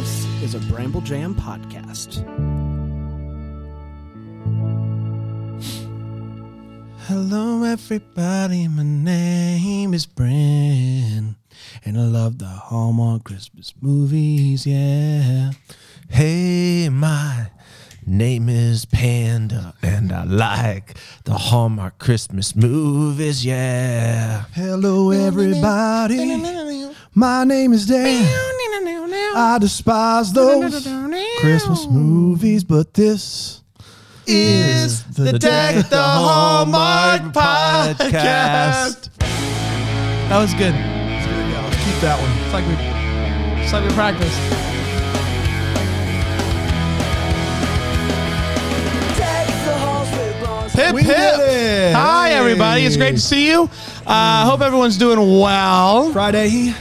This is a Bramble Jam podcast. Hello, everybody. My name is Brent, and I love the Hallmark Christmas movies, yeah. Hey, my name is Panda, and I like the Hallmark Christmas movies, yeah. Hello, everybody. My name is Dan. I despise those Christmas movies, but this is the Deck the Hallmark podcast. That was good. Yeah, let's keep that one. It's like we practiced. Hip, We hip. did it. Hi, everybody. It's great to see you. Hope everyone's doing well. Friday.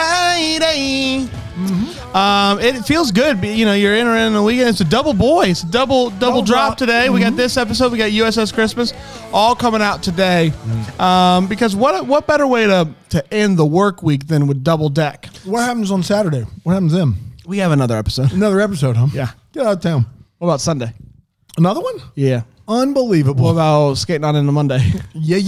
It feels good. You know, you're entering the weekend. It's a double boy. It's a double drop drop. today. We got this episode. We got USS Christmas all coming out today. Because what better way to end the work week than with Double Deck? What happens on Saturday? What happens then? We have another episode. Another episode, huh? Yeah. Get out of town. What about Sunday? Another one? Yeah. Unbelievable. What about skating on into Monday? Yeah.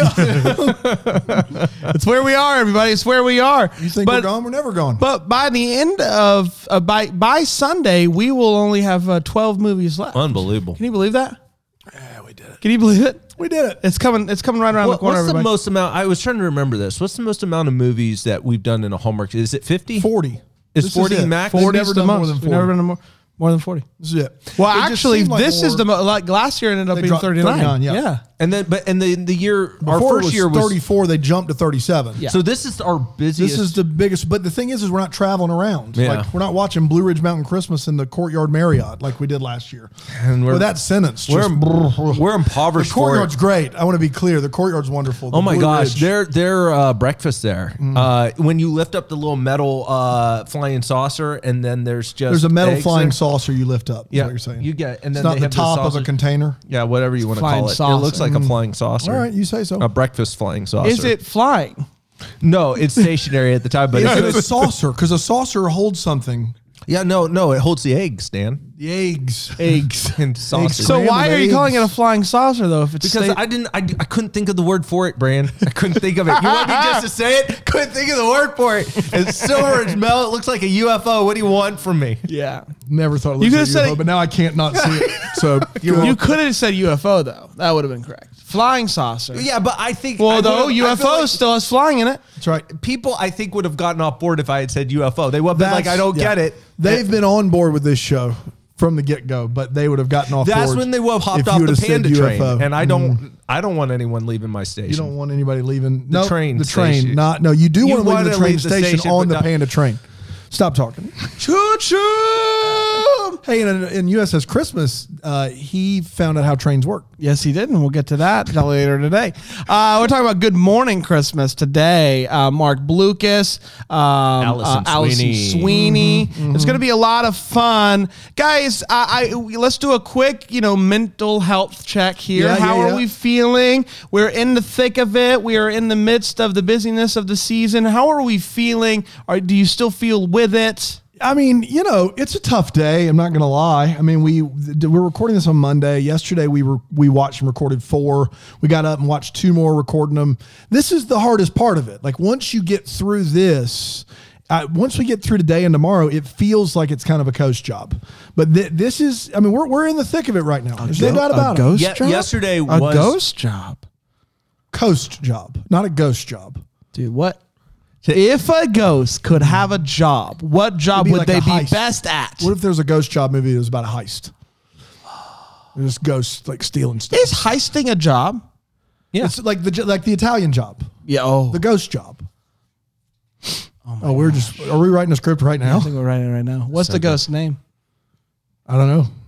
It's where we are, everybody. It's where we are. You think we're gone? We're never gone. But by the end of by Sunday, we will only have 12 movies left. Unbelievable. Can you believe that? Yeah, we did it. Can you believe it? We did it. It's coming right around the corner. What's the everybody. most amount? I was trying to remember this. What's the most amount of movies that we've done in a Hallmark? Is it 50? 40. Is This 40 it. max? 40 is never the done most. more than We've never 40. been more than 40. This is it. Well, It just actually, seemed like this is more- like last year ended up They being dropped 39. yeah. And then, the year, our Before it first was year was 34, they jumped to 37. Yeah. So this is our busiest. This is the biggest, but the thing is we're not traveling around. Yeah. Like we're not watching Blue Ridge Mountain Christmas in the Courtyard Marriott like we did last year. And Well, that sentence. we're Just, we're the impoverished for Courtyard's it. great. I want to be clear. The Courtyard's wonderful. The Oh my Blue gosh, Ridge. their breakfast there. When you lift up the little metal flying saucer, and then there's There's a metal eggs flying there. saucer you lift up. Is Yeah, what you're saying. you get, and It's then not they the have top of a sausage- container. Yeah, whatever you want to Flying call it. saucer. It looks like a flying saucer. All right, you say so. A breakfast flying saucer. Is it flying? No, it's stationary at the time, but It's it's a saucer because a saucer holds something. yeah, no, it holds the eggs, Dan, The eggs. Eggs. and sausage. So why are you eggs. calling it a flying saucer though? If it's because I couldn't think of the word for it, Bran. I couldn't think of it. You want me just to say it? Couldn't think of the word for it. It's silver, it's metal. It looks like a UFO. What do you want from me? yeah. Never thought it You looked could've like said UFO, it- but now I can't not see it. So You could have said UFO though. That would have been correct. Flying saucer. Yeah, but I think Well, I though would've- I feel UFO like still has flying in it. that's right. people I think would have gotten off board if I had said UFO. They would have been like, I don't get it. They've been on board with this show from the get-go, but they would have gotten off board. That's when they would have hopped if off you the would have said Panda train, UFO. and I don't want anyone leaving my station. You don't want anybody leaving the train The train, station. not no. You do You want to leave wanna the train leave the station, station, on but the not- Panda train. Stop talking. Choo choo. Hey, in USS Christmas, he found out how trains work. Yes, he did, and we'll get to that later today. We're talking about Good Morning Christmas today. Mark Blucas, Allison Sweeney. It's going to be a lot of fun, guys. Let's do a quick, mental health check here. Yeah, How yeah, are yeah. we feeling? We're in the thick of it. We are in the midst of the busyness of the season. How are we feeling? Do you still feel with it? I mean, it's a tough day. I'm not going to lie. I mean, we're recording this on Monday. Yesterday, we watched and recorded 4. We got up and watched 2 more, recording them. This is the hardest part of it. Like once you get through this, once we get through today and tomorrow, it feels like it's kind of a coast job. But this is, I mean, we're in the thick of it right now. There's no doubt about it. Ghost Ye- job? yesterday a was- ghost job. Coast job, not a ghost job. Dude, what? If a ghost could have a job, what job It'd be would like they a be heist. best at? What if there's a ghost job movie that was about a heist? There's ghosts like stealing stuff. Is heisting a job? It's like the Italian job, Yeah. Oh, the ghost job. Are we writing a script right now? I think we're writing it right now. What's the ghost's name? I don't know.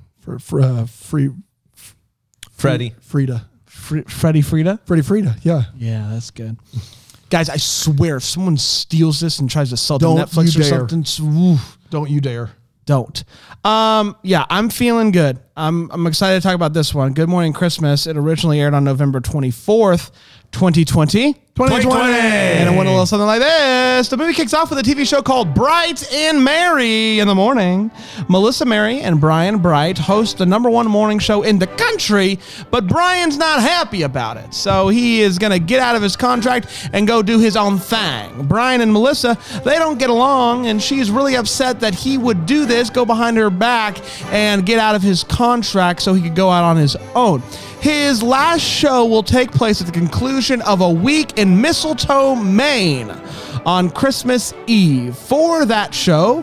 Freddie. Frida. Freddie Frida? Freddie Frida. Yeah. Yeah, that's good. Guys, I swear, if someone steals this and tries to sell it to Don't Netflix you or dare. something, oof, Don't you dare. don't. Yeah, I'm feeling good. I'm excited to talk about this one. Good Morning Christmas. It originally aired on November 24th, 2020. 2020. And it went a little something like this. The movie kicks off with a TV show called Bright and Merry in the morning. Melissa Merry and Brian Bright host the #1 morning show in the country, but Brian's not happy about it. So he is going to get out of his contract and go do his own thing. Brian and Melissa, they don't get along, and she's really upset that he would do this, go behind her back and get out of his contract so he could go out on his own. His last show will take place at the conclusion of a week in Mistletoe, Maine on Christmas Eve. For that show,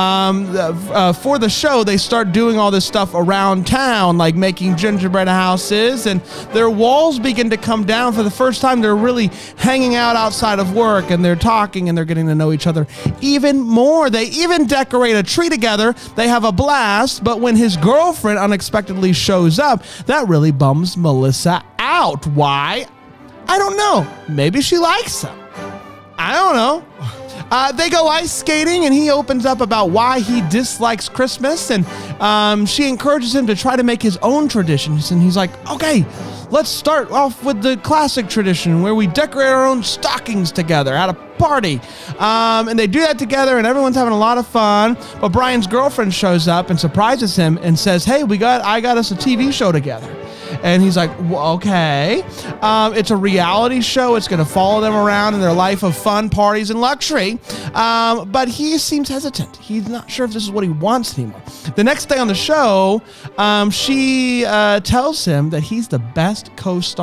they start doing all this stuff around town, like making gingerbread houses, and their walls begin to come down. For the first time, they're really hanging out outside of work, and they're talking, and they're getting to know each other even more. They even decorate a tree together. They have a blast, but when his girlfriend unexpectedly shows up, that really bums Melissa out. Why? I don't know. Maybe she likes him. I don't know. They go ice skating, and he opens up about why he dislikes Christmas, and she encourages him to try to make his own traditions, and he's like, okay, let's start off with the classic tradition where we decorate our own stockings together at a party. And they do that together, and everyone's having a lot of fun, but Brian's girlfriend shows up and surprises him and says, hey, I got us a TV show together. And he's like, well, okay. It's a reality show. It's going to follow them around in their life of fun, parties, and luxury. But he seems hesitant. He's not sure if this is what he wants anymore. The next day on the show, she tells him that he's the best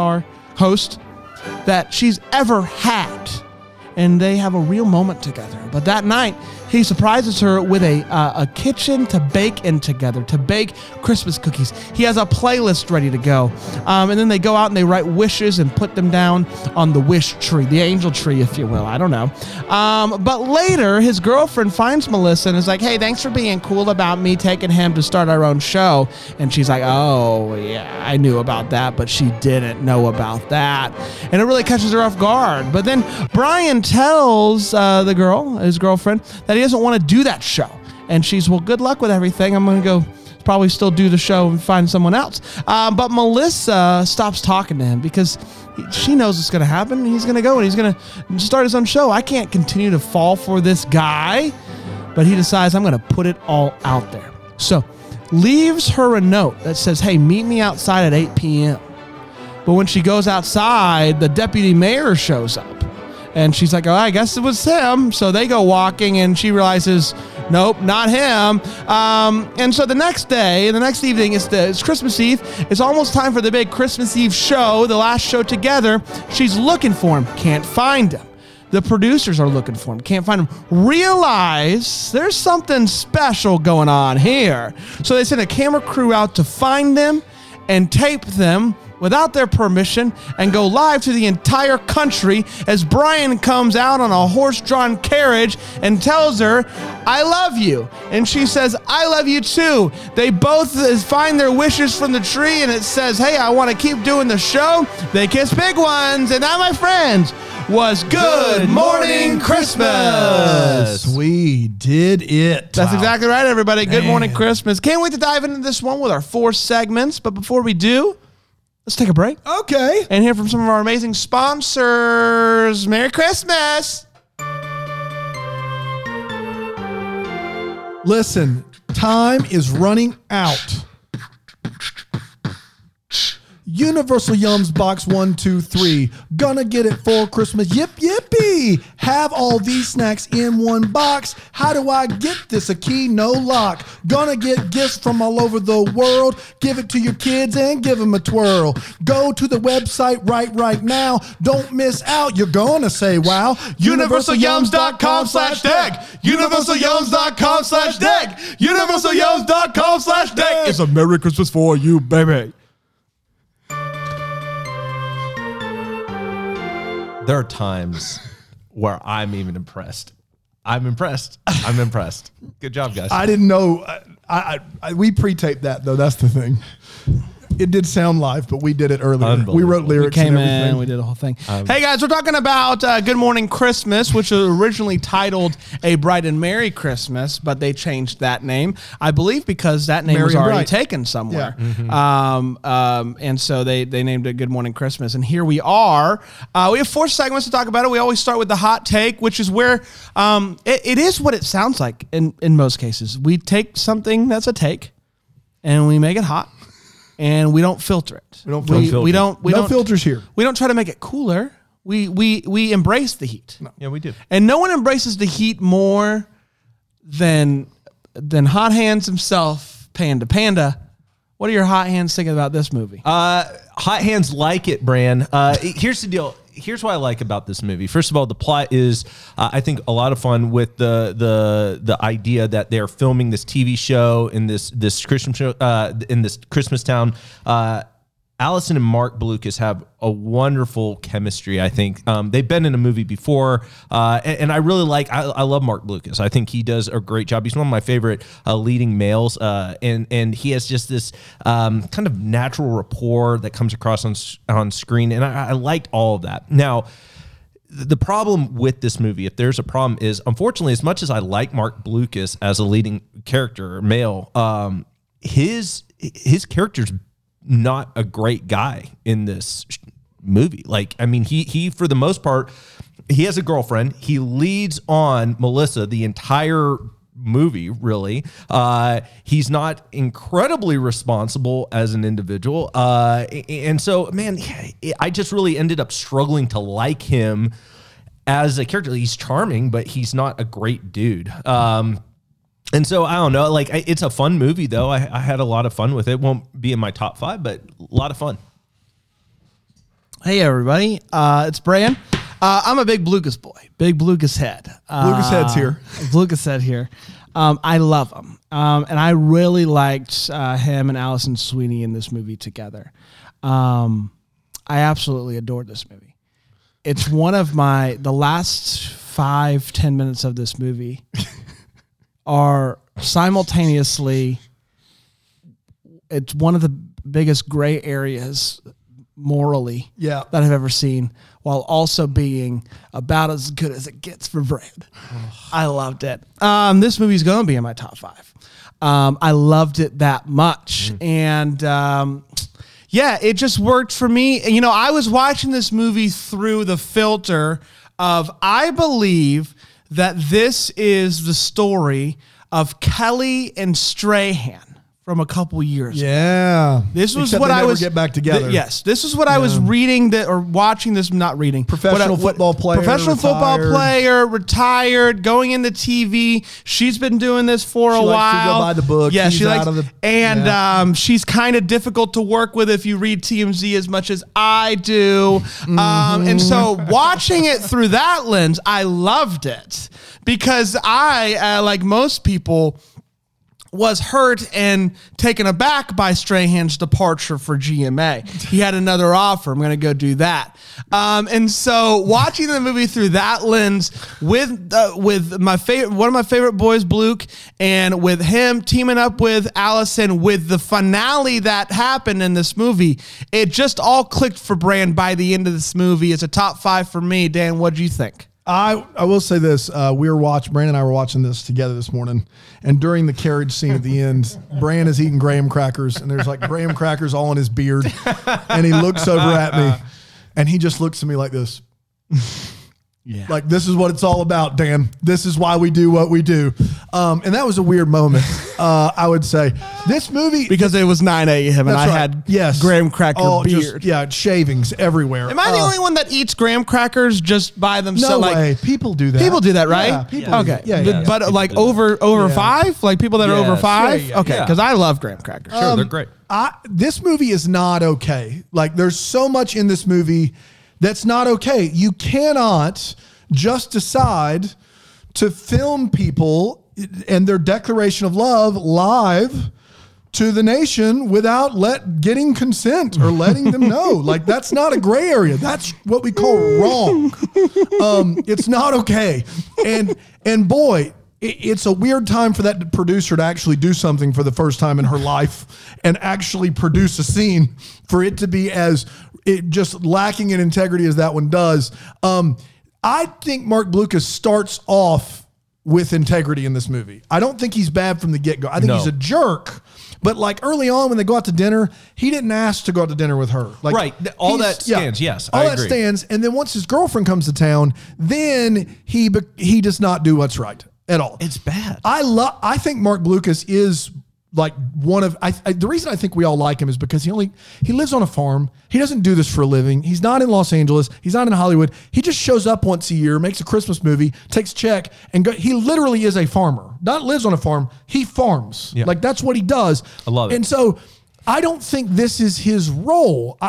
host that she's ever had. And they have a real moment together. But that night, he surprises her with a kitchen to bake in together, to bake Christmas cookies. He has a playlist ready to go. And then they go out and they write wishes and put them down on the wish tree, the angel tree, if you will. I don't know. But later, his girlfriend finds Melissa and is like, hey, thanks for being cool about me taking him to start our own show. And she's like, oh, yeah, I knew about that, but she didn't know about that. And it really catches her off guard. But then Brian tells his girlfriend, that he doesn't want to do that show. And she's, well, good luck with everything. I'm going to go probably still do the show and find someone else. But Melissa stops talking to him because she knows it's going to happen. He's going to go and he's going to start his own show. I can't continue to fall for this guy. But he decides, I'm going to put it all out there. So leaves her a note that says, hey, meet me outside at 8 p.m. But when she goes outside, the deputy mayor shows up. And she's like, oh, I guess it was him. So they go walking, and she realizes, nope, not him. And so the next evening, it's Christmas Eve. It's almost time for the big Christmas Eve show, the last show together. She's looking for him, can't find him. The producers are looking for him, can't find him. Realize there's something special going on here. So they send a camera crew out to find them and tape them without their permission and go live to the entire country as Brian comes out on a horse-drawn carriage and tells her, I love you. And she says, I love you too. They both find their wishes from the tree, and it says, hey, I want to keep doing the show. They kiss big ones. And that, my friends, was Good Morning Christmas. We did it. That's exactly right, everybody. Good Morning Christmas. Can't wait to dive into this one with our 4 segments. But before we do, let's take a break. Okay. And hear from some of our amazing sponsors. Merry Christmas. Listen, time is running out. Universal Yums Box 1, 2, 3. Gonna get it for Christmas. Yip, yippee. Have all these snacks in one box. How do I get this? A key, no lock. Gonna get gifts from all over the world. Give it to your kids and give them a twirl. Go to the website right now. Don't miss out. You're gonna say wow. UniversalYums.com/dig. UniversalYums.com/dig. UniversalYums.com/dig. It's a Merry Christmas for you, baby. There are times where I'm even impressed. I'm impressed. Good job, guys. I didn't know. We pre-taped that, though. That's the thing. It did sound live, but we did it earlier. We wrote lyrics. We came and everything. in, we did a whole thing. Hey guys, we're talking about Good Morning Christmas, which was originally titled A Bright and Merry Christmas, but they changed that name, I believe, because that name Merry was and already Bright. taken somewhere. Yeah. And so they named it Good Morning Christmas. And here we are. We have 4 segments to talk about it. We always start with the hot take, which is where it is what it sounds like in most cases. We take something that's a take and we make it hot. And we don't filter it. We don't no filters here. We don't try to make it cooler. We embrace the heat. No. Yeah, we do. And no one embraces the heat more than Hot Hands himself, Panda. Panda, what are your hot hands thinking about this movie? Hot hands like it, Bran. Here's the deal. Here's what I like about this movie. First of all, the plot is, I think, a lot of fun with the idea that they're filming this TV show in this Christmas show in this Christmas town. Allison and Mark Blucas have a wonderful chemistry, I think. They've been in a movie before, and I really I love Mark Blucas. I think he does a great job. He's one of my favorite leading males, and he has just this kind of natural rapport that comes across on screen, and I liked all of that. Now, the problem with this movie, if there's a problem, is unfortunately, as much as I like Mark Blucas as a leading character, male, his character's not a great guy in this movie. Like, I mean, he for the most part, he has a girlfriend. He leads on Melissa the entire movie, really. He's not incredibly responsible as an individual. And so, man, I just really ended up struggling to like him as a character. He's charming, but he's not a great dude. And so, I don't know, like, it's a fun movie, though. I had a lot of fun with it. Won't be in my top 5, but a lot of fun. Hey, everybody. It's Brian. I'm a big Blucas boy, big Blucas head. Blucas head's here. Blucas head here. I love him. And I really liked him and Allison Sweeney in this movie together. I absolutely adored this movie. It's one of the last 5-10 minutes of this movie are simultaneously, it's one of the biggest gray areas morally that I've ever seen, while also being about as good as it gets for Brad. I loved it. This movie's going to be in my top 5. I loved it that much. And it just worked for me. And, I was watching this movie through the filter of, I believe that this is the story of Kelly and Strahan from a couple years ago. Yeah. This was Except what they I never was get back together. Yes. This is what I was reading or watching this, not reading. Professional football player. Football player, retired, going into TV. She's been doing this for a while. She likes to go by the book. Yeah, she likes, out of the, and she's kind of difficult to work with if you read TMZ as much as I do. And so watching it through that lens, I loved it because I, like most people, was hurt and taken aback by Strahan's departure for GMA. He had another offer. I'm going to go do that. And so watching the movie through that lens with my favorite, one of my favorite boys, Bluke, and with him teaming up with Allison with the finale that happened in this movie, it just all clicked for Brand by the end of this movie. It's a top 5 for me. Dan, what do you think? I will say this. Brandon and I were watching this together this morning, and during the carriage scene at the end, Brandon is eating graham crackers, and there's like graham crackers all in his beard, and he looks over at me, and he just looks at me like this. Yeah. Like, this is what it's all about, Dan. This is why we do what we do. And that was a weird moment, I would say. This movie... Because it was 9 a.m. and I had graham cracker beard. Shavings everywhere. Am I the only one that eats graham crackers just by themselves? No way. People do that. People do that, right? Yeah, people do that. Yeah, but like over 5? Like people that are over 5? Yeah. Okay, because I love graham crackers. Sure, they're great. This movie is not okay. Like, there's so much in this movie that's not okay. You cannot just decide to film people and their declaration of love live to the nation without getting consent or letting them know. Like, that's not a gray area. That's what we call wrong. It's not okay. And boy, it's a weird time for that producer to actually do something for the first time in her life and actually produce a scene for it to be just lacking in integrity as that one does. I think Mark Blucas starts off with integrity in this movie. I don't think he's bad from the get-go. I think he's a jerk. But like early on when they go out to dinner, he didn't ask to go out to dinner with her. Like, right. All that stands. Yes, all that stands. And then once his girlfriend comes to town, then he does not do what's right at all. It's bad. I think Mark Blucas is like one of the reason I think we all like him is because he lives on a farm. He doesn't do this for a living. He's not in Los Angeles. He's not in Hollywood. He just shows up once a year, makes a Christmas movie, takes a check, and he literally is a farmer. Not lives on a farm. He farms. Yeah. Like that's what he does. I love it. And so I don't think this is his role.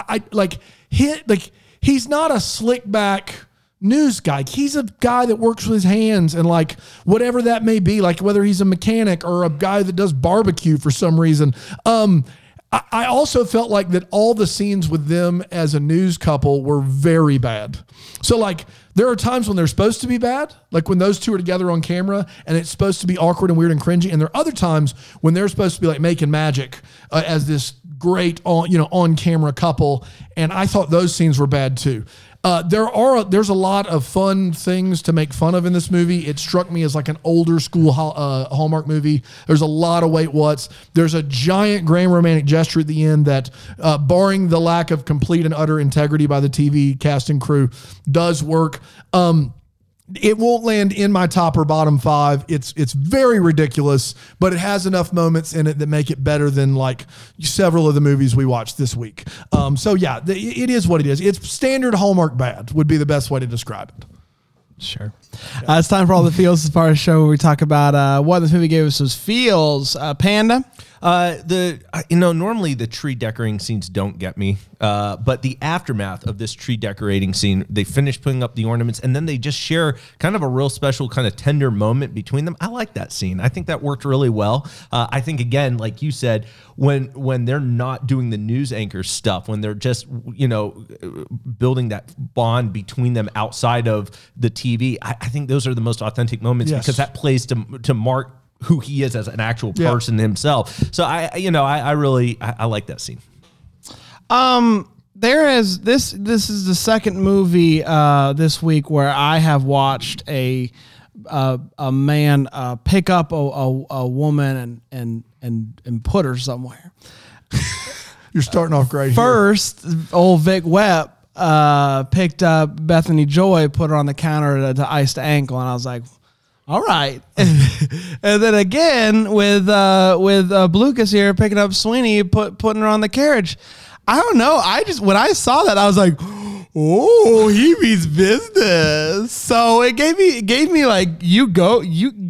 He's not a slick back news guy. He's a guy that works with his hands and like whatever that may be, like whether he's a mechanic or a guy that does barbecue for some reason. I also felt like that all the scenes with them as a news couple were very bad. So like there are times when they're supposed to be bad, like when those two are together on camera and it's supposed to be awkward and weird and cringy. And there are other times when they're supposed to be like making magic as this great on camera couple. And I thought those scenes were bad too. There's a lot of fun things to make fun of in this movie. It struck me as like an older school Hallmark movie. There's a lot of wait what's. There's a giant grand romantic gesture at the end that, barring the lack of complete and utter integrity by the TV cast and crew, does work. It won't land in my top or bottom 5. It's very ridiculous, but it has enough moments in it that make it better than like several of the movies we watched this week. It is what it is. It's standard Hallmark bad would be the best way to describe it. Sure. Yeah. It's time for all the feels as part of the show where we talk about what this movie gave us as feels. Panda? Normally the tree decorating scenes don't get me, but the aftermath of this tree decorating scene, they finish putting up the ornaments and then they just share kind of a real special kind of tender moment between them. I like that scene. I think that worked really well. I think again, like you said, when they're not doing the news anchor stuff, when they're just, building that bond between them outside of the TV, I think those are the most authentic moments because that plays to Mark who he is as an actual person himself. So I really like that scene. There is this is the second movie this week where I have watched a man pick up a woman and put her somewhere. You're starting off great. First, old Vic Wepp picked up Bethany Joy, put her on the counter to ice the ankle, and I was like, all right. And then again with Blucas here picking up Sweeney, putting her on the carriage. I don't know. When I saw that, I was like, oh, he means business. So it gave me like you go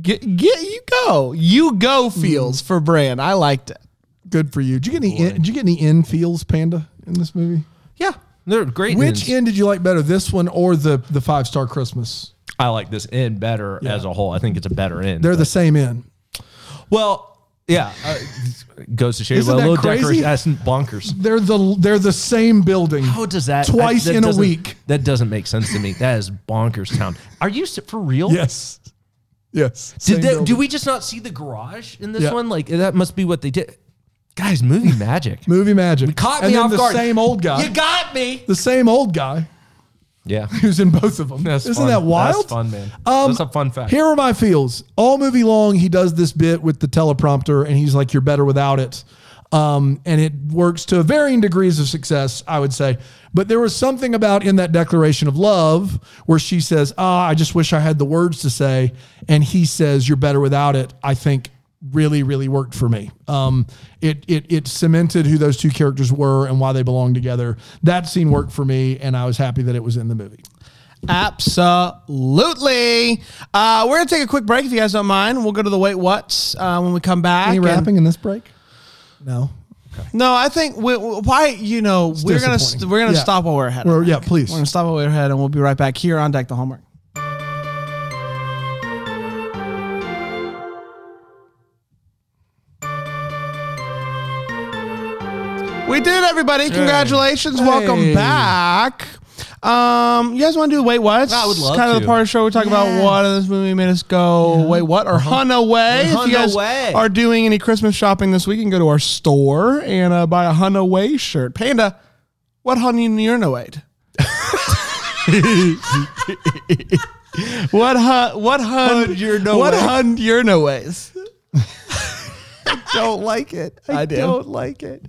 feels for Brand. I liked it. Good for you. Did you get any end feels, Panda, in this movie? Yeah, they're great. Which end did you like better, this one or the 5-Star Christmas? I like this end better as a whole. I think it's a better end. They're the same end. Well, yeah, goes to show you a little decoration. That's bonkers. They're the same building. How does that twice in a week? That doesn't make sense to me. That is bonkers town. Are you for real? Yes. Do we just not see the garage in this one? Like that must be what they did. Guys, movie magic. Movie magic. Caught me off guard. The same old guy. You got me. The same old guy. Yeah. Who's in both of them. Isn't fun. that wild? That's fun, man. That's a fun fact. Here are my feels. All movie long, he does this bit with the teleprompter, and he's like, you're better without it. And it works to varying degrees of success, I would say. But there was something about in that declaration of love where she says, I just wish I had the words to say. And he says, you're better without it, I think really, really worked for me. It cemented who those two characters were and why they belong together. That scene worked for me, and I was happy that it was in the movie. Absolutely. We're going to take a quick break if you guys don't mind. We'll go to the Wait What's when we come back. Any rapping in this break? No. Okay. No, I think we're going to stop while we're ahead. Please. We're going to stop while we're ahead, and we'll be right back here on Deck the Hallmark. We did, everybody. Congratulations. Hey. Welcome back. You guys want to do Wait What? I would love kind of to. the part of the show we talk about what in this movie made us go Wait What or Hun Away. If you guys are doing any Christmas shopping this week, you can go to our store and buy a Hun Away shirt. Panda, what Hun you awayed? What Hun ways? I don't like it. I do. don't like it.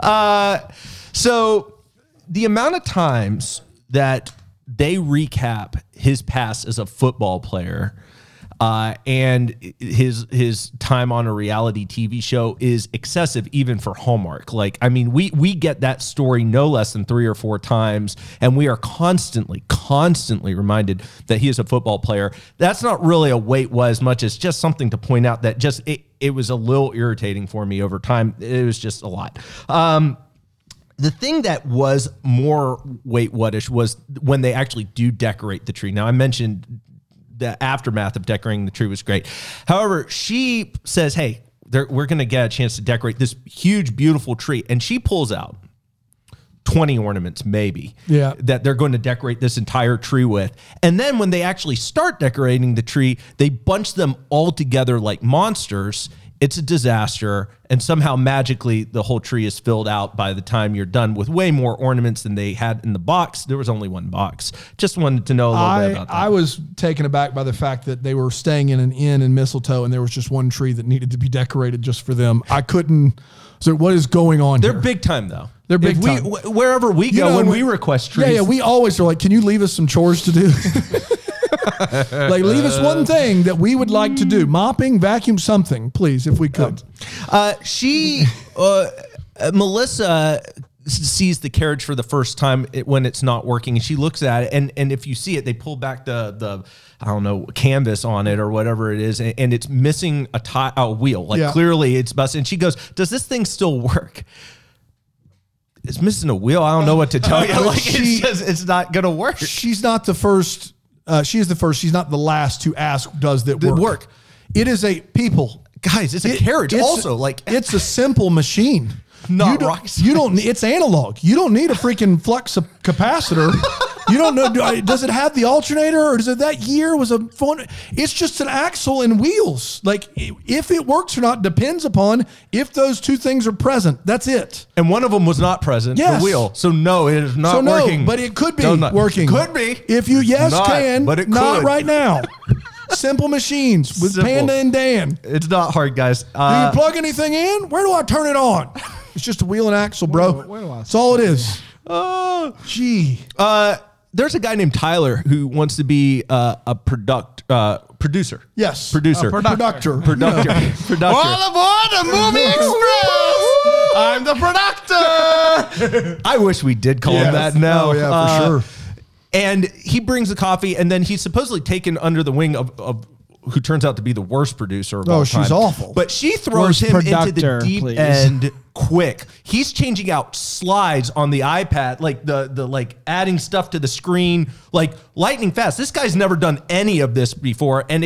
So the amount of times that they recap his past as a football player and his time on a reality TV show is excessive, even for Hallmark. Like, I mean, we get that story no less than 3 or 4 times, and we are constantly reminded that he is a football player. That's not really a wait what as much as just something to point out that just it was a little irritating for me over time. It was just a lot. The thing that was more wait what-ish was when they actually do decorate the tree. Now, I mentioned the aftermath of decorating the tree was great. However, she says, hey, we're going to get a chance to decorate this huge, beautiful tree. And she pulls out 20 ornaments, maybe, that they're going to decorate this entire tree with. And then when they actually start decorating the tree, they bunch them all together like monsters. It's a disaster, and somehow magically the whole tree is filled out by the time you're done with way more ornaments than they had in the box. There was only one box. Just wanted to know a little bit about that. I was taken aback by the fact that they were staying in an inn in Mistletoe, and there was just one tree that needed to be decorated just for them. I couldn't. So what is going on here? They're big time, though. They're big time. Wherever we go, when we request trees. Yeah, we always are like, can you leave us some chores to do? Like, leave us one thing that we would like to do. Mopping, vacuum, something, please, if we could. Melissa sees the carriage for the first time when it's not working, and she looks at it, and if you see it, they pull back the I don't know, canvas on it or whatever it is, and it's missing a wheel. Like, clearly it's busted. And she goes, does this thing still work? It's missing a wheel. I don't know what to tell you. Like, it's not going to work. She's not the first. She is the first. She's not the last to ask, does that work? It is guys, it's a carriage also. Like, it's a simple machine. Not rock. You don't. It's analog. You don't need a freaking flux capacitor. You don't know. Does it have the alternator, or does it that year was a phone? It's just an axle and wheels. Like, if it works or not depends upon if those two things are present. That's it. And one of them was not present. Yes. The wheel. So no, it is not working. But it could be working. Could be. If you can, but it not could. right now. Simple machines with Panda and Dan. It's not hard, guys. Do you plug anything in? Where do I turn it on? It's just a wheel and axle, bro. That's all it is. Gee. There's a guy named Tyler who wants to be a producer. Yes. Producer. Productor. All aboard the Movie Express! I'm the productor! I wish we did call him that now. Oh, yeah, for sure. And he brings the coffee, and then he's supposedly taken under the wing of who turns out to be the worst producer of all time. She's awful. But she throws him into the deep end quick. He's changing out slides on the iPad, like the like adding stuff to the screen, like lightning fast. This guy's never done any of this before, and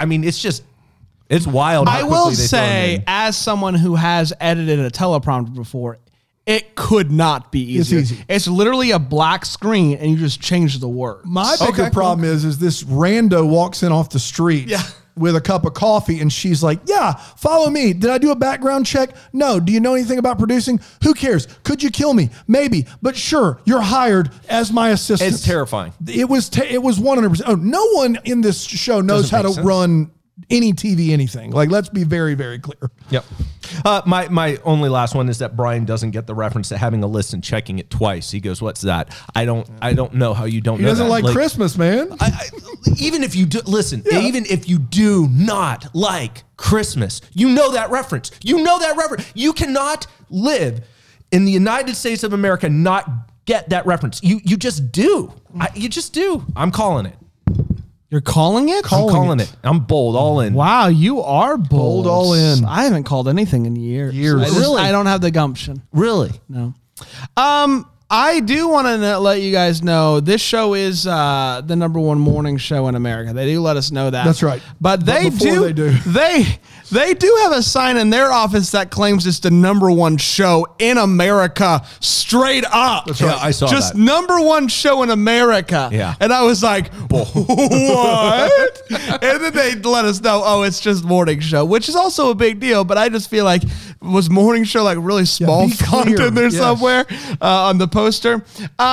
it's wild. I will say, as someone who has edited a teleprompter before, it could not be easier. It's easy. It's literally a black screen, and you just change the word. My bigger problem is this rando walks in off the street with a cup of coffee, and she's like, yeah, follow me. Did I do a background check? No. Do you know anything about producing? Who cares? Could you kill me? Maybe. But sure, you're hired as my assistant. It's terrifying. It was 100%. Oh, no one in this show knows how to run any TV, anything. Like, let's be very, very clear. Yep. My only last one is that Brian doesn't get the reference to having a list and checking it twice. He goes, "What's that?" I don't know how you don't know. He doesn't that. like Christmas, man. Even if you do listen, even if you do not like Christmas, you know that reference. You know that reference. You cannot live in the United States of America not get that reference. You just do. You just do. I'm calling it. You're calling it? I'm calling it. I'm bold, all in. Wow, you are bold. All in. I haven't called anything in years. Really? I don't have the gumption. Really? No. I do want to let you guys know this show is the #1 morning show in America. They do let us know that. That's right. But they do have a sign in their office that claims it's the #1 show in America, straight up. That's right. Yeah, I saw Just that. #1 show in America. Yeah. And I was like, what? And then they let us know, oh, it's just morning show, which is also a big deal. But I just feel like, was morning show like really small be font clear. in there Yes. somewhere on the poster?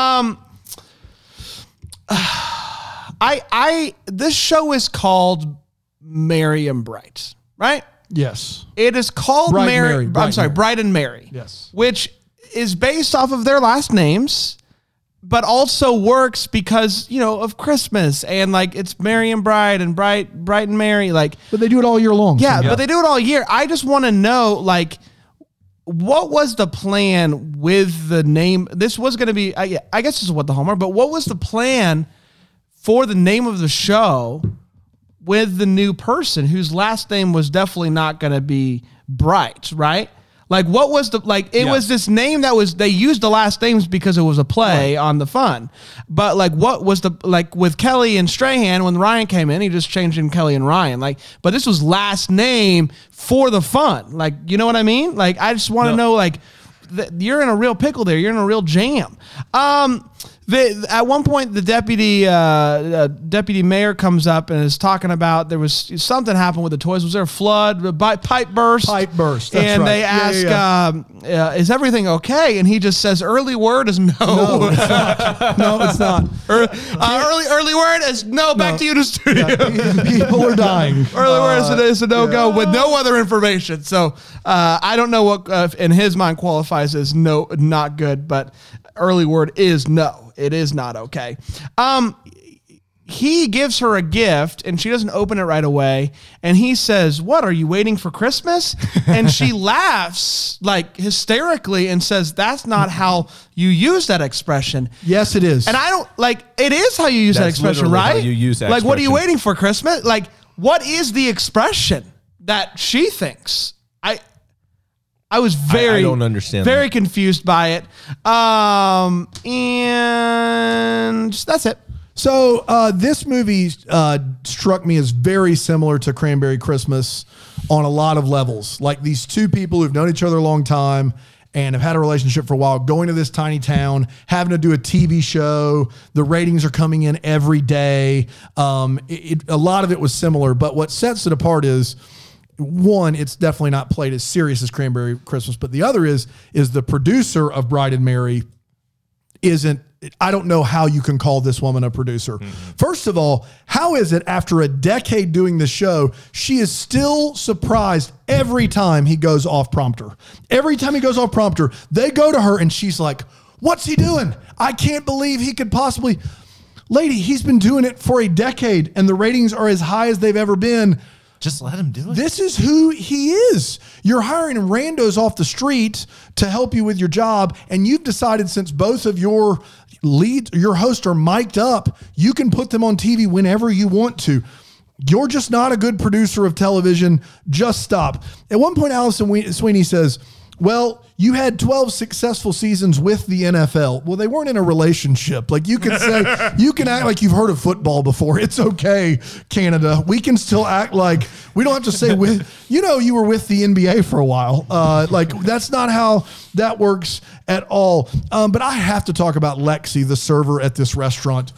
This show is called Merry and Bright, right? Yes. It is called Bright Mary. Mary. I'm sorry, Bright and Mary. Yes. Which is based off of their last names, but also works because, of Christmas and like it's Mary and Bright and Bright and Mary. Like, But they do it all year long. yeah, but they do it all year. I just want to know, like, what was the plan with the name? This was going to be, I guess this is what the Hallmark, but what was the plan for the name of the show with the new person whose last name was definitely not going to be Bright, right? Like, what was it was this name that was, they used the last names because it was a play on the fun. But like, what was with Kelly and Strahan, when Ryan came in, he just changed in Kelly and Ryan. Like, but this was last name for the fun. Like, you know what I mean? Like, I just want to know, like, you're in a real pickle there. You're in a real jam. At one point, the deputy mayor comes up and is talking about there was something happened with the toys. Was there a flood, pipe burst? Pipe burst. That's and right. they ask, "Is everything okay?" And he just says, "Early word is no." No, it's not. No, it's not. Early word is no. Back to you to studio. People are dying. Early word is a no-go with no other information. So I don't know what in his mind qualifies as no, not good, but early word is no. It is not okay. He gives her a gift and she doesn't open it right away. And he says, "What, are you waiting for Christmas?" And she laughs like hysterically and says, "That's not how you use that expression." Yes, it is. And I don't it is how you use that That's expression, literally right? how you use that Like, what are you expression. waiting for, Christmas? Like, what is the expression that she thinks? I was I don't understand very confused by it. And that's it. So this movie struck me as very similar to Cranberry Christmas on a lot of levels. Like these two people who've known each other a long time and have had a relationship for a while, going to this tiny town, having to do a TV show. The ratings are coming in every day. A lot of it was similar, but what sets it apart is, one, it's definitely not played as serious as Cranberry Christmas, but the other is the producer of Bride and Mary isn't, I don't know how you can call this woman a producer. Mm-hmm. First of all, how is it after a decade doing the show, she is still surprised every time he goes off prompter? Every time he goes off prompter, they go to her and she's like, "What's he doing? I can't believe he could possibly..." Lady, he's been doing it for a decade and the ratings are as high as they've ever been. Just let him do it. This is who he is. You're hiring randos off the street to help you with your job, and you've decided, since both of your hosts are mic'd up, you can put them on TV whenever you want to. You're just not a good producer of television. Just stop. At one point, Allison Sweeney says, "Well, you had 12 successful seasons with the NFL." Well, they weren't in a relationship. Like, you could say, you can act like you've heard of football before. It's okay, Canada. We can still act like, we don't have to say you were with the NBA for a while. Like, that's not how that works at all. But I have to talk about Lexi, the server at this restaurant,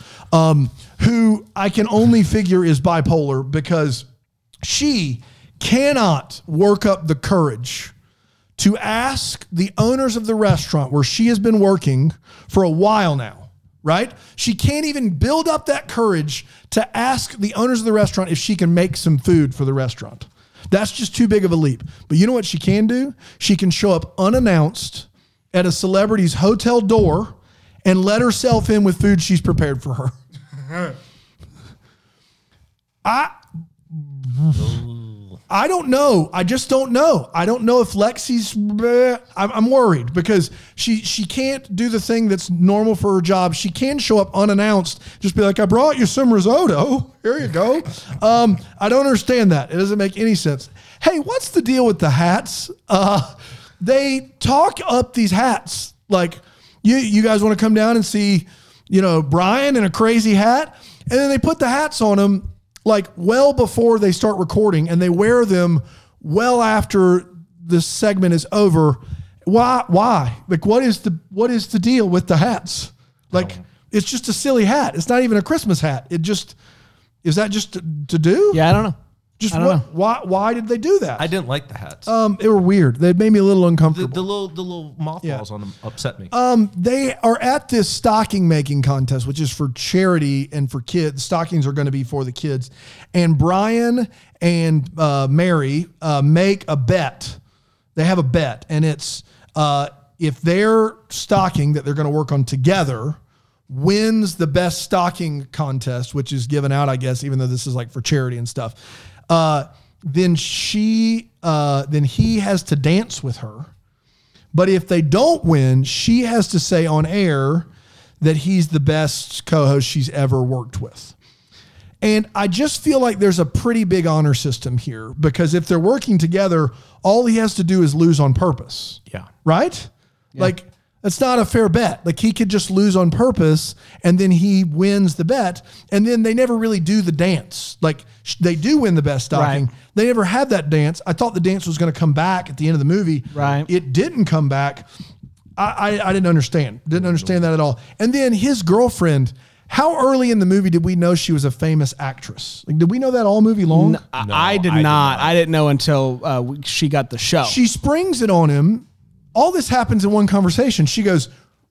who I can only figure is bipolar, because she cannot work up the courage to ask the owners of the restaurant where she has been working for a while now, right? She can't even build up that courage to ask the owners of the restaurant if she can make some food for the restaurant. That's just too big of a leap. But you know what she can do? She can show up unannounced at a celebrity's hotel door and let herself in with food she's prepared for her. I don't know. I just don't know. I don't know if Lexi's... I'm worried because she can't do the thing that's normal for her job. She can show up unannounced, just be like, "I brought you some risotto. Here you go." I don't understand that. It doesn't make any sense. Hey, what's the deal with the hats? They talk up these hats like You guys want to come down and see, Brian in a crazy hat? And then they put the hats on them like well before they start recording, and they wear them well after this segment is over. Why? Like, what is the deal with the hats? Like, it's just a silly hat. It's not even a Christmas hat. Is that just to do? Yeah, I don't know. Just what? Why did they do that? I didn't like the hats. They were weird. They made me a little uncomfortable. The little mothballs on them upset me. They are at this stocking making contest, which is for charity and for kids. Stockings are going to be for the kids. And Brian and Mary make a bet. They have a bet, and it's if their stocking that they're going to work on together wins the best stocking contest, which is given out, I guess, even though this is like for charity and stuff. Then he has to dance with her. But if they don't win, she has to say on air that he's the best co-host she's ever worked with. And I just feel like there's a pretty big honor system here, because if they're working together, all he has to do is lose on purpose. Yeah. Right? Yeah. Like, that's not a fair bet. Like, he could just lose on purpose and then he wins the bet. And then they never really do the dance. Like, they do win the best stocking. Right. They never had that dance. I thought the dance was going to come back at the end of the movie. Right. It didn't come back. I didn't understand. Didn't understand that at all. And then his girlfriend, how early in the movie did we know she was a famous actress? Like, did we know that all movie long? No, I did not. I didn't know until she got the show. She springs it on him. All this happens in one conversation. She goes,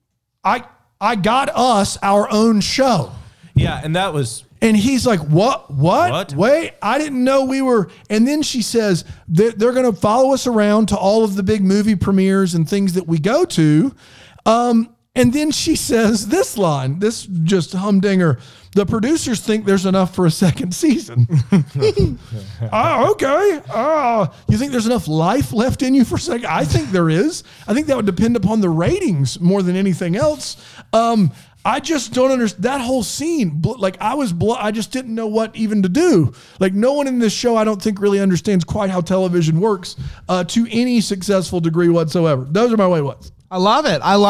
I got us our own show. Yeah, and that was... And he's like, what? Wait, I didn't know we were... And then she says, they're going to follow us around to all of the big movie premieres and things that we go to. And then she says this line, this just humdinger, the producers think there's enough for a second season. Oh, okay. Oh, you think there's enough life left in you for a second? I think there is. I think that would depend upon the ratings more than anything else. I just don't understand that whole scene. Like, I just didn't know what even to do. Like, no one in this show, I don't think, really understands quite how television works to any successful degree whatsoever. Those are my way what's. I love it. I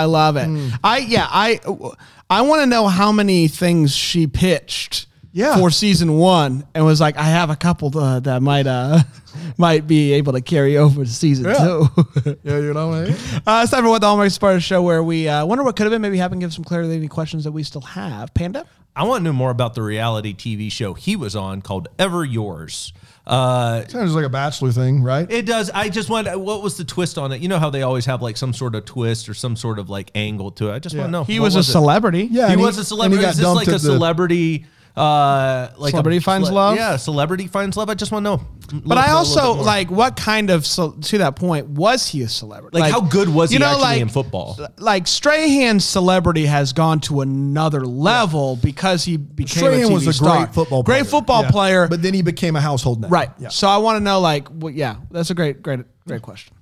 want to know how many things she pitched for season 1 and was like, I have a couple that might be able to carry over to season 2. Yeah, you know what I mean? It's time for What the Hallmark Sparta Show, where we wonder what could have been, maybe haven't, give some clarity to any questions that we still have. Panda? I want to know more about the reality TV show he was on called Ever Yours. Sounds like a Bachelor thing, right? It does. I just wonder, what was the twist on it? You know how they always have like some sort of twist or some sort of like angle to it. I just want to know. He was a celebrity. Yeah, he was a celebrity. Is this like a celebrity? Like Celebrity Finds Love? Yeah, Celebrity Finds Love. I just want to know. But I also, like, what kind of, to that point, was he a celebrity? Like how good was he actually in football? Like, Strahan's celebrity has gone to another level because he became Strahan a TV was a star. great football player. Great football player. But then he became a household name. Right. Yeah. So I want to know, like, that's a great question.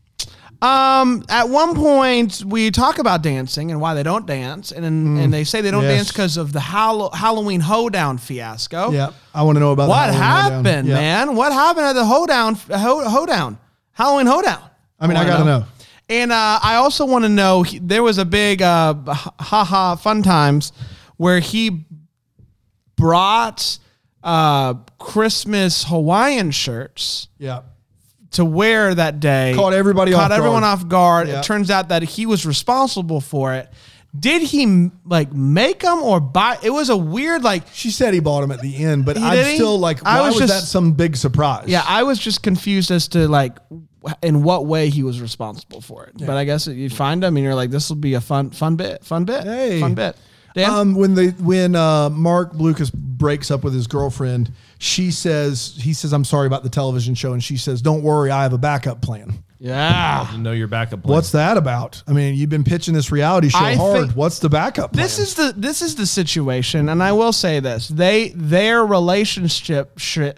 At one point, we talk about dancing and why they don't dance, and they say they don't dance because of the Halloween hoedown fiasco. Yeah, I want to know about what happened, man. What happened at the hoedown? Halloween hoedown. I mean, I got to know. And I also want to know. There was a big fun times where he brought Christmas Hawaiian shirts. Yeah. To wear that day. Caught everyone off guard. Yeah. It turns out that he was responsible for it. Did he like make them or buy? It was a weird, like. She said he bought them at the end, but I'm still like, why was that some big surprise? Yeah, I was just confused as to like in what way he was responsible for it. Yeah. But I guess you find him and you're like, this will be a fun bit. Hey. Fun bit. Dan? When Mark Blucas breaks up with his girlfriend, he says, I'm sorry about the television show. And she says, don't worry, I have a backup plan. Yeah. To know your backup plan. What's that about? I mean, you've been pitching this reality show hard. What's the backup plan? This is the situation. And I will say this, their relationship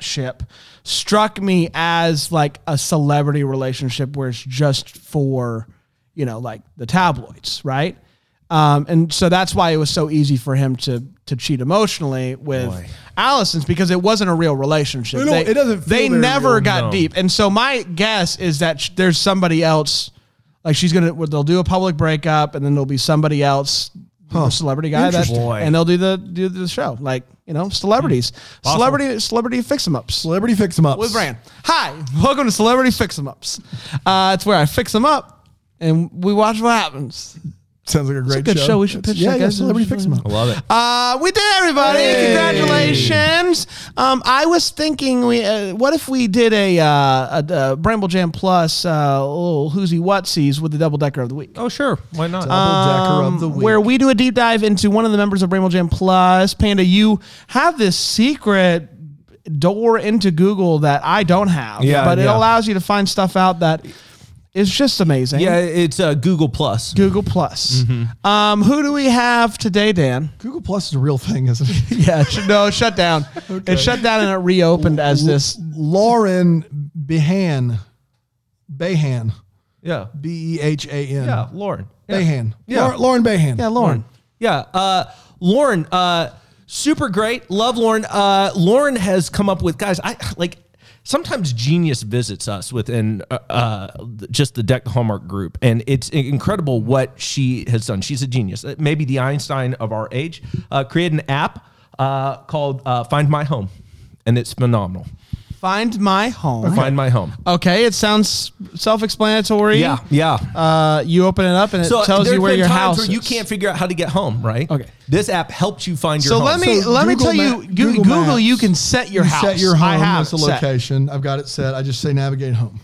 struck me as like a celebrity relationship where it's just for, like the tabloids. Right. And so that's why it was so easy for him to cheat emotionally with Allison's, because it wasn't a real relationship. It doesn't feel they never got deep. And so my guess is that there's somebody else Like they'll do a public breakup, and then there'll be somebody else, a celebrity guy and they'll do the show. Like, celebrities, celebrity fix-em-ups. Celebrity fix-em-ups. With Brand. Hi, welcome to Celebrity Fix-em-ups. It's where I fix them up, and we watch what happens. Sounds like a great good show. We should pitch that. Yeah, Celebrity Fix-em-Up. I love it. We did, everybody. Hey. Congratulations. I was thinking, what if we did a Bramble Jam Plus little whoosie whatsies with the Double Decker of the Week? Oh, sure. Why not? Double Decker of the Week. Where we do a deep dive into one of the members of Bramble Jam Plus. Panda, you have this secret door into Google that I don't have. But it allows you to find stuff out that... It's just amazing. Yeah, it's Google Plus. Google Plus. Mm-hmm. Who do we have today, Dan? Google Plus is a real thing, isn't it? Yeah, it shut down. Okay. It shut down and it reopened as this. Lauren Behan. Yeah. Behan. Yeah, Lauren. Behan. Yeah. Lauren Behan. Yeah, Lauren. Yeah. Lauren, super great. Love Lauren. Lauren has come up with, guys, sometimes genius visits us within just the Deck Hallmark group, and it's incredible what she has done. She's a genius. Maybe the Einstein of our age. Created an app called Find My Home, and it's phenomenal. Find My Home. Find My Home. Okay, it sounds self-explanatory. Yeah. You open it up and it tells you where your house is. Where you can't figure out how to get home, right? Okay. This app helps you find your home. Let me tell you, Google, you can set your house. Set your home. That's the location. I've got it set. I just say navigate home.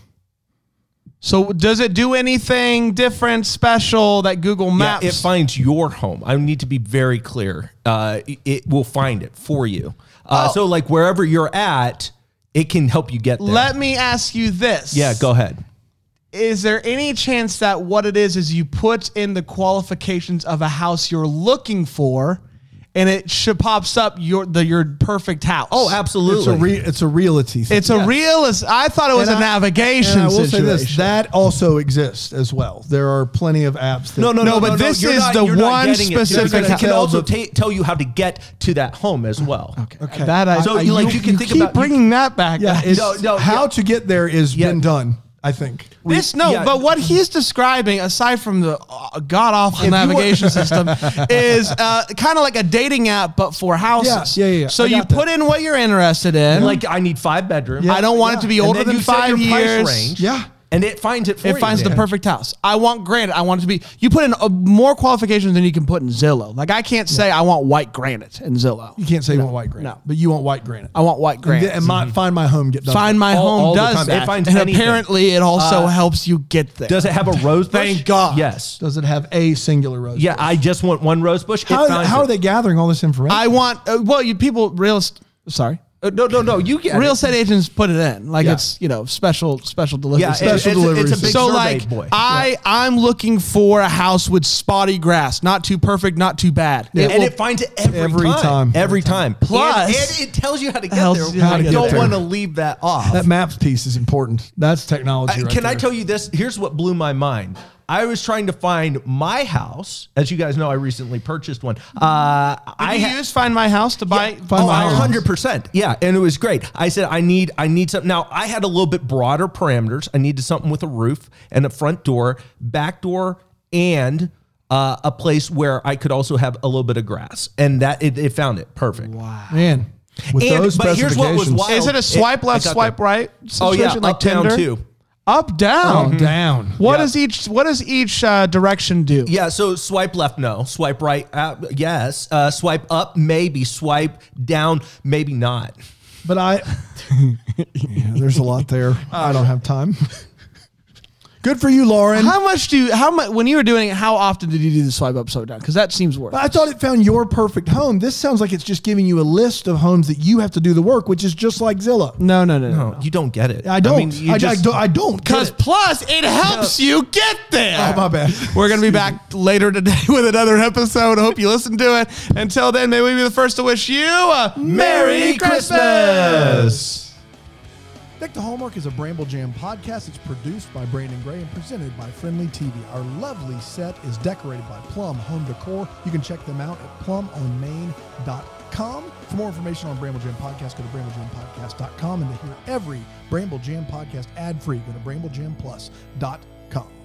So does it do anything different, special that Google Maps? Yeah, it finds your home. I need to be very clear. It will find it for you. So like wherever you're at, it can help you get there. Let me ask you this. Yeah, go ahead. Is there any chance that what it is you put in the qualifications of a house you're looking for, and it pops up your perfect house? Oh, absolutely. It's a realty thing. It's a realist. I thought it was a navigation I will situation. say this, that also exists as well. There are plenty of apps that... No, but this is the one specific... It can also tell you how to get to that home as well. Okay. You can think about bringing that back. Yeah, how to get there is been done, I think. But what he's describing, aside from the god-awful navigation system, is kind of like a dating app, but for houses. Yeah. So you put in what you're interested in. Like, I need 5 bedrooms. I don't want it to be older than 5 years. Price range. Yeah. And it finds it for you. It finds the perfect house. I want granite. I want it to be... You put in more qualifications than you can put in Zillow. Like, I can't say I want white granite in Zillow. You can't say you want white granite. No. But you want white granite. I want white granite. And Find My Home get done. Find My Home does that. It finds and anything. apparently it also helps you get there. Does it have a rose bush? Thank God. Yes. Does it have a singular rose bush? Yeah, I just want one rose bush. How are they gathering all this information? I want... No. You get real estate agents put it in like it's special delivery. Yeah, special delivery. It's a big so survey, boy. I'm looking for a house with spotty grass, not too perfect, not too bad. Yeah. It finds it every time. Plus, and it tells you how to get there. I don't want to leave that off. That maps piece is important. That's technology. Can I tell you this? Here's what blew my mind. I was trying to find my house. As you guys know, I recently purchased one. Did you use Find My House to buy? Find My House. 100%. Yeah, and it was great. I said, I need something. Now, I had a little bit broader parameters. I needed something with a roof and a front door, back door, and a place where I could also have a little bit of grass. And that it found it. Perfect. Wow. Man. With those but here's what was wild. Is it a swipe left, swipe right situation like up, down, Tinder? too. Up, down. Up, down. What does each direction do? Yeah, so swipe left, no. Swipe right, yes. Swipe up, maybe. Swipe down, maybe not. But there's a lot there. I don't have time. Good for you, Lauren. How much when you were doing it, how often did you do the swipe up, swipe down? Because that seems worth it. I thought it found your perfect home. This sounds like it's just giving you a list of homes that you have to do the work, which is just like Zillow. No. You don't get it. I don't. I don't. Because plus, it helps you get there. Oh, my bad. We're going to be back later today with another episode. I hope you listen to it. Until then, may we be the first to wish you a Merry Christmas. Deck the Hallmark is a Bramble Jam podcast. It's produced by Brandon Gray and presented by Friendly TV. Our lovely set is decorated by Plum Home Decor. You can check them out at plumonmain.com. For more information on Bramble Jam Podcast, go to bramblejamPodcast.com. And to hear every Bramble Jam podcast ad-free, go to bramblejamplus.com.